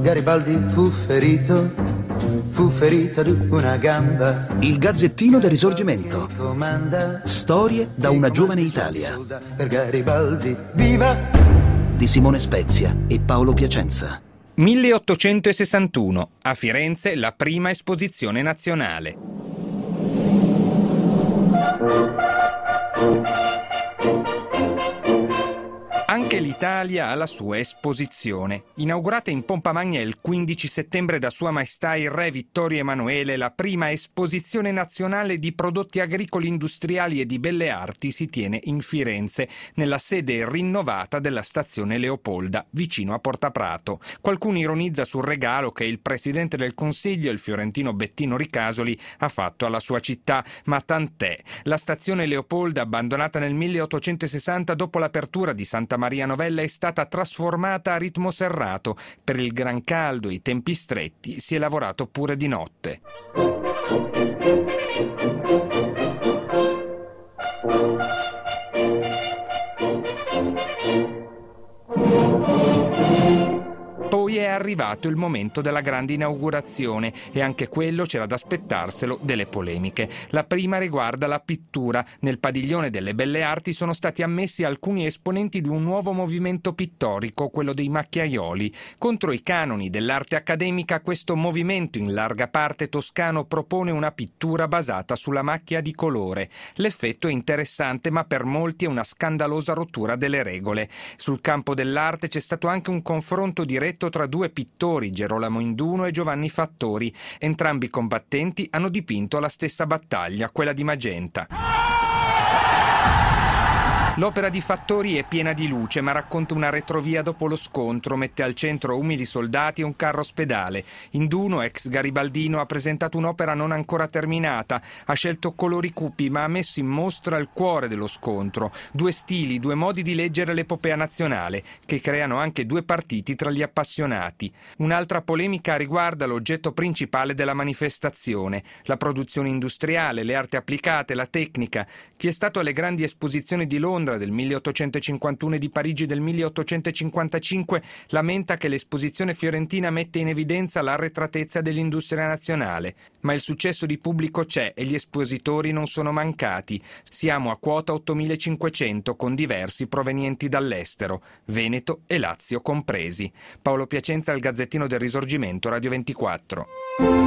Garibaldi fu ferito ad una gamba. Il Gazzettino del Risorgimento. Storie da una giovane Italia. Per Garibaldi, viva! Di Simone Spezia e Paolo Piacenza. 1861, a Firenze la prima esposizione nazionale. Anche l'Italia ha la sua esposizione. Inaugurata in pompa magna il 15 settembre da Sua Maestà il Re Vittorio Emanuele, la prima esposizione nazionale di prodotti agricoli industriali e di belle arti si tiene in Firenze, nella sede rinnovata della stazione Leopolda, vicino a Porta Prato. Qualcuno ironizza sul regalo che il Presidente del Consiglio, il fiorentino Bettino Ricasoli, ha fatto alla sua città, ma tant'è. La stazione Leopolda, abbandonata nel 1860 dopo l'apertura di Santa Maria Novella, è stata trasformata a ritmo serrato. Per il gran caldo e i tempi stretti si è lavorato pure di notte. Poi è arrivato il momento della grande inaugurazione e anche quello c'era da aspettarselo delle polemiche. La prima riguarda la pittura. Nel padiglione delle belle arti sono stati ammessi alcuni esponenti di un nuovo movimento pittorico, quello dei macchiaioli. Contro i canoni dell'arte accademica, questo movimento in larga parte toscano propone una pittura basata sulla macchia di colore. L'effetto è interessante, ma per molti è una scandalosa rottura delle regole. Sul campo dell'arte c'è stato anche un confronto diretto tra due pittori, Gerolamo Induno e Giovanni Fattori. Entrambi i combattenti hanno dipinto la stessa battaglia, quella di Magenta. L'opera di Fattori è piena di luce, ma racconta una retrovia dopo lo scontro, mette al centro umili soldati e un carro ospedale. Induno, ex garibaldino, ha presentato un'opera non ancora terminata, ha scelto colori cupi, ma ha messo in mostra il cuore dello scontro. Due stili, due modi di leggere l'epopea nazionale, che creano anche due partiti tra gli appassionati. Un'altra polemica riguarda l'oggetto principale della manifestazione, la produzione industriale, le arti applicate, la tecnica. Chi è stato alle grandi esposizioni di Londra del 1851 e di Parigi del 1855 lamenta che l'esposizione fiorentina mette in evidenza l'arretratezza dell'industria nazionale, ma il successo di pubblico c'è e gli espositori non sono mancati. Siamo a quota 8.500 con diversi provenienti dall'estero, Veneto e Lazio compresi. Paolo Piacenza, al Gazzettino del Risorgimento, Radio 24.